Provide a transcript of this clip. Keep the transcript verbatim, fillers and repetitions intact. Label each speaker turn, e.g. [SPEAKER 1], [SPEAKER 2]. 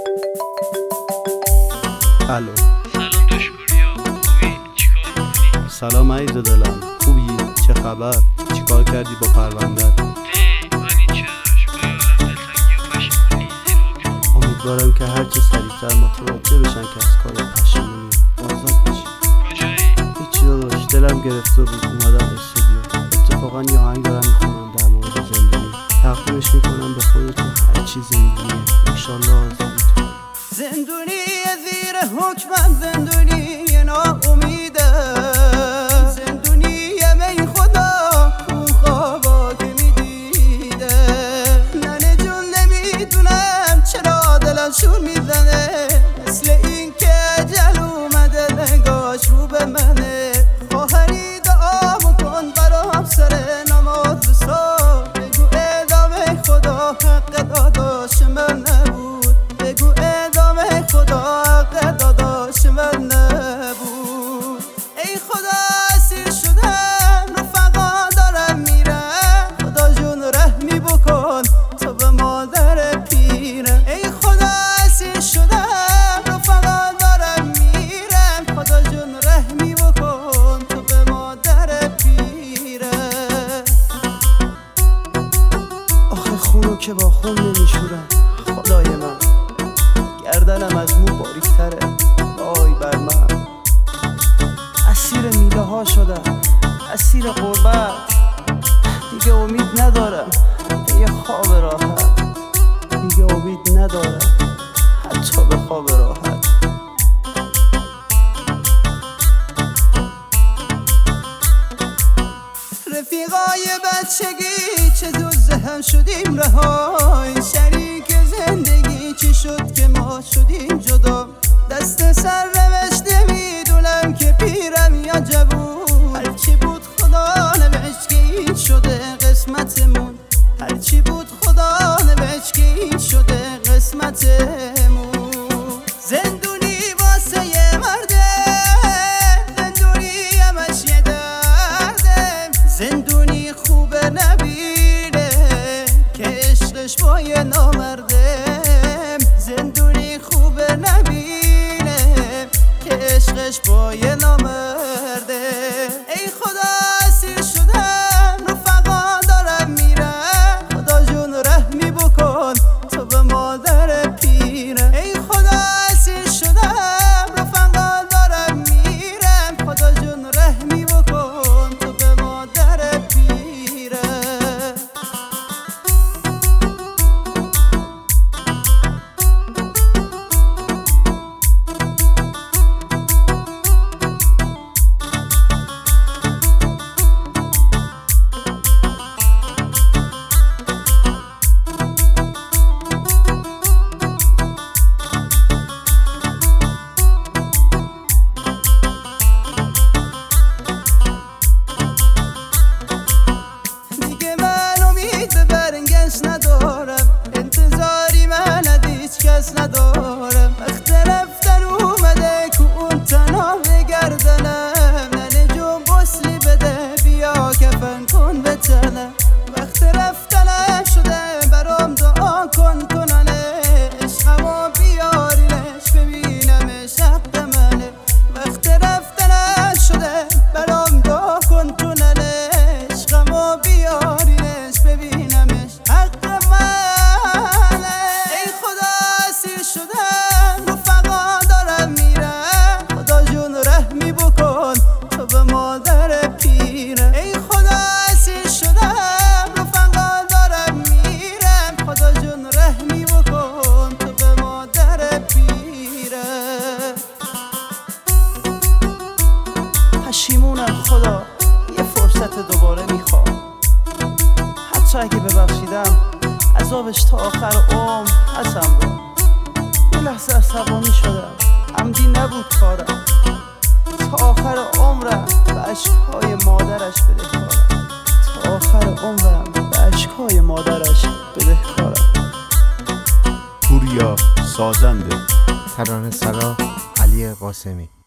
[SPEAKER 1] الو.
[SPEAKER 2] سلام داشوریا، خوبی؟ چیکار میکنی؟
[SPEAKER 1] سلام عزیز دلم، خوبی؟ چه خبر؟ چیکار کردی با پروندر؟
[SPEAKER 2] ای ولی چراش با یه عالم دلتنگی و پشیمونی زیر حکم.
[SPEAKER 1] امیدوارم که هرچه سریعتر متوجه بشن که از کار پشیمونی آزاد بشی.
[SPEAKER 2] کجایی؟
[SPEAKER 1] هیچی داداش، دلم گرفته بود اومدم استودیو. اتفاقا یه آهنگ دارم میخونم در مورد زندگی، تقدیمش میکنم به خودتون. هرچی زندگیه انشالله آزادی تو.
[SPEAKER 3] زندونی زیر حکمم، زندونی ناامیده، زندونی می خدا کو خوابا که میدیده. ننه جون نمیدونم چرا دلم شور میزنه، مثل این که اجل اومده نگاش رو به منه. خواهری دعامو کن برام سر نماز صبح، بگو ادامه خدا حق داداش من نبود، بگو ادامه خدا حق داداش من نبود. ای خدا اسیر شدم، رفقا دارم میرم، خدا جون رحمی بکن تو به مادر پیرم. ای خدا اسیر شدم، رفقا دارم میرم، خدا جون رحمی بکن تو به مادر پیرم. آخه خونو که با خون نمیشورم خدای من، گردنم از مو باریک‌تره وای بر من. اسیر میله ها شدم، اسیر غربت، دیگه امید ندارم به یه خواب راحت، دیگه امید ندارم حتی به خواب راحت. رفیقای بچگی چه دوزه هم شدیم رهای، شریک زندگی چی شد که ما شدیم جدا. دست سر روش نمیدونم که پیرم یا جوون، هرچی بود خدا نوشت که این شده قسمتمون، هرچی بود خدا نوشت که این شده قسمتمون. زندونی واسه یه مرده، زندونی همش یه درده، زندونی خوبه نبیره که عشقش با یه نامرده، زندونی خوبه نبیره که عشقش با یه نامرده. ای خدا اسیر شدم، رفقا دارم میرم، خدا جون رحمی بکن تو به مادر پیرم. ای خدا اسیر شدم، رفقا دارم میرم، خدا جون رحمی بکن تو به مادر پیرم. ندارم انتظاری من از هیچ کس ندارم، وقت رفتن اومده که اون تنها بگردنم. ننه جون بسلی بده بیا کفن کن به تنم، وقت رفتنم شده برام دعا کن تو ننه، عشقمو بیارینش ببینمش حق منه. وقت رفتنم شده برام دعا کن تو ننه، عشقمو بیارینش ببینمش حق منه. ای خدا اسیر شدم، رفقا دارم میرم، خدا جون رحمی بکن تو به مادر پیرم. ای خدا اسیر شدم، رفقا دارم میرم، خدا جون رحمی بکن تو به مادر پیرم. پشیمونم خدا، یه فرصت دوباره میخوام، حتی اگه ببخشیدم عذابش تا آخر عمر هستم با. یه لحظه عصبانی شدم، عمدی نبود کارم، تا آخر عمرم به عشقهای مادرش بدهکارم، تا آخر عمرم به عشقهای مادرش بدهکارم.
[SPEAKER 1] پوریا سازنده،
[SPEAKER 4] ترانه سرا علی قاسمی.